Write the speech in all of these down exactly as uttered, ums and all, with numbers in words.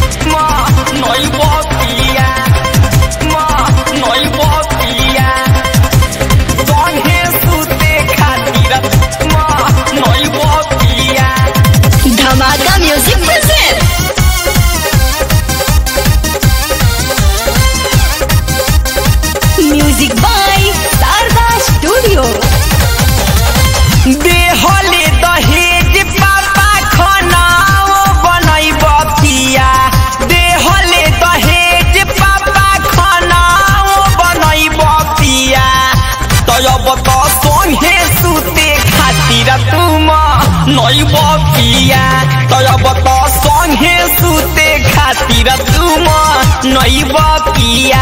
नई बतिया नई बतिया संगे सुते खातिर नई बतिया। Dhamaka music present. Music by Sharda studio. देहले दहेज पापा खनाओ बनई बतिया देहले दहेज पापा खनाओ बनई बतिया। तब तो संगे सुते खातिर तुम नई बतिया तब तो संगे सुते खातिर तुम नई बतिया।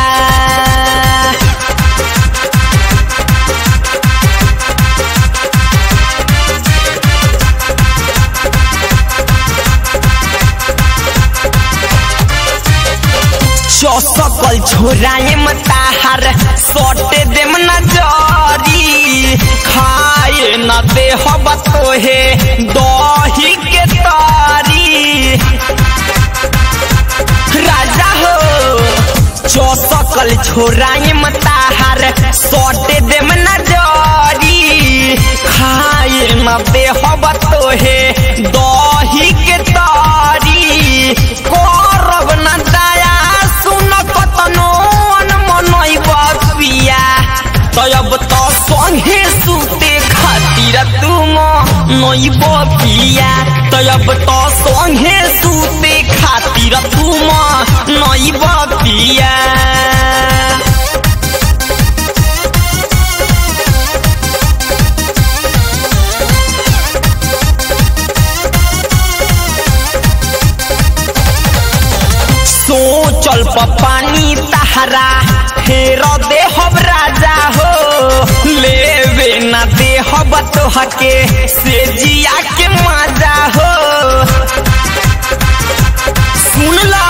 चौसकल छोराए मताहर सोटे देम नजरी खाए न देह बतोहे दही के तारी। राजा हो चौसकल छोराए मताहर सोटे देम नजरी खाए न देह बतोहे दही के तारी। करब न दया तब तो संगे सुते खातिर तुम नई बतिया तब तो संगे सुते खातिर तुम नई बतिया। सोचल पानी तहरा फेर देहब राजा हो लेवे न देहब तोहके से जिया के मजा हो। सुन ला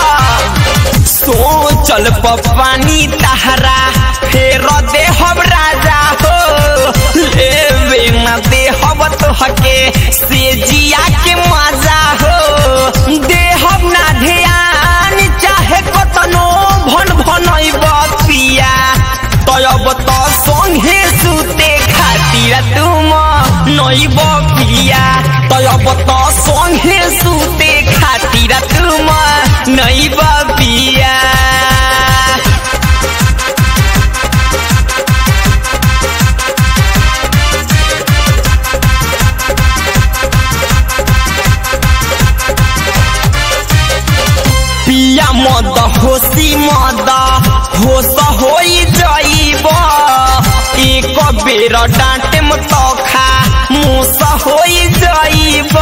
सोचल पानी तहरा फेर देहब राजा हो लेवे न देहब तोहके से जिया के मजा हो। देहब ना ध्यान चाहे कतनो भन भनई बतिया तब तो संगे सुते खातिर तुम नई बतिया तब तो संगे सुते खातिर तुम नई बतिया। पिया मद होशी मद होश होई जाइब एक बेर डांटे तो खा मुस होई जाइब।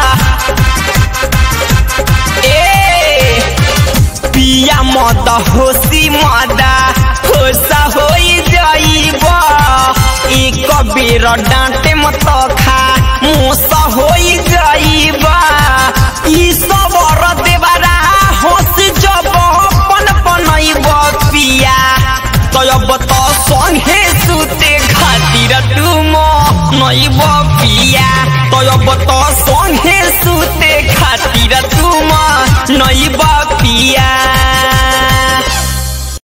ए पिया मद होशी मद होश होई जाइब एक बेर डांटे तो खा मुस होई जाइब। ई सबर देवरा होश जब पन पनई बतिया तब तो संगे सुते खातिर तुम नई बतिया तब तो संगे सुते खातिर तुम नई बतिया।